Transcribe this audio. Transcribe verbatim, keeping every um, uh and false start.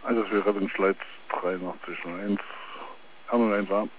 Also für Revenschleiz dreiundachtzig null eins, R null eins A.